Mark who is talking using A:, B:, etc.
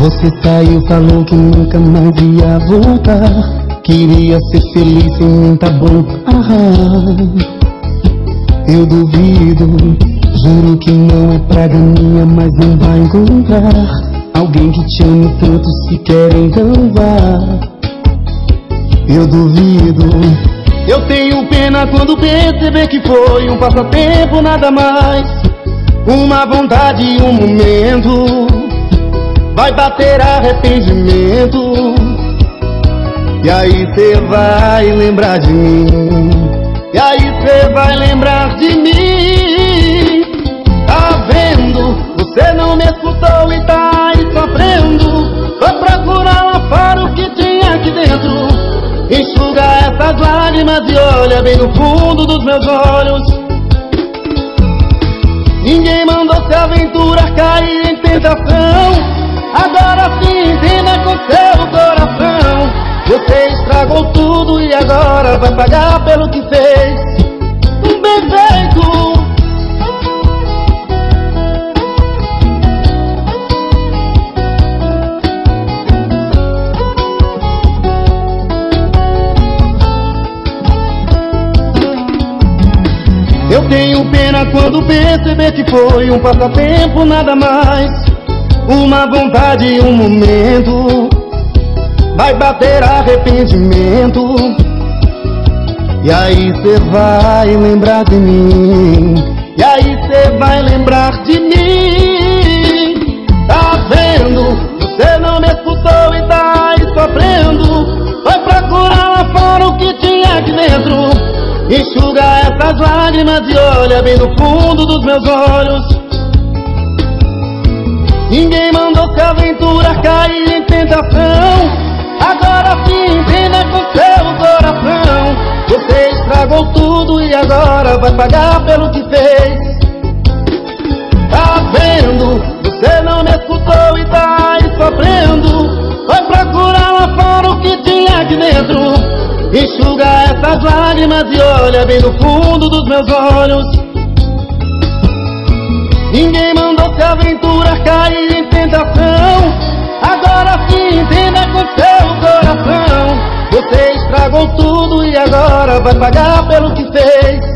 A: Você saiu, falou que nunca mais ia voltar. Queria ser feliz sem mim, tá bom. Eu duvido, juro que não é praga minha, mas não vai encontrar alguém que te ame tanto, se quer então vá. Eu duvido. Eu tenho pena quando perceber que foi um passatempo, nada mais, uma vontade e um momento. Vai bater arrependimento, e aí cê vai lembrar de mim. E aí cê vai lembrar de mim. Tá vendo? Você não me escutou e tá aí sofrendo. Foi procurar lá fora o que tinha aqui dentro. Enxuga essas lágrimas e olha bem no fundo dos meus olhos. Ninguém mandou se aventurar cair em tentação. Agora sim entenda com seu coração. Você estragou tudo e agora vai pagar pelo que fez. Bem feito. Eu tenho pena quando perceber que foi um passatempo, nada mais, uma vontade e um momento. Vai bater arrependimento, e aí cê vai lembrar de mim. E aí cê vai lembrar de mim. Tá vendo? Você não me escutou e tá aí sofrendo. Foi procurar lá fora o que tinha aqui dentro. Enxuga essas lágrimas e olha bem no fundo dos meus olhos. Ninguém mandou se aventurar cair em tentação. Agora sim entenda com seu coração. Você estragou tudo e agora vai pagar pelo que fez. Tá vendo? Você não me escutou e tá aí sofrendo. Foi procurar lá fora o que tinha aqui dentro. Enxuga essas lágrimas e olha bem no fundo dos meus olhos. Ninguém mandou se aventurar cair em tentação. Agora sim entenda com seu coração. Você estragou tudo e agora vai pagar pelo que fez.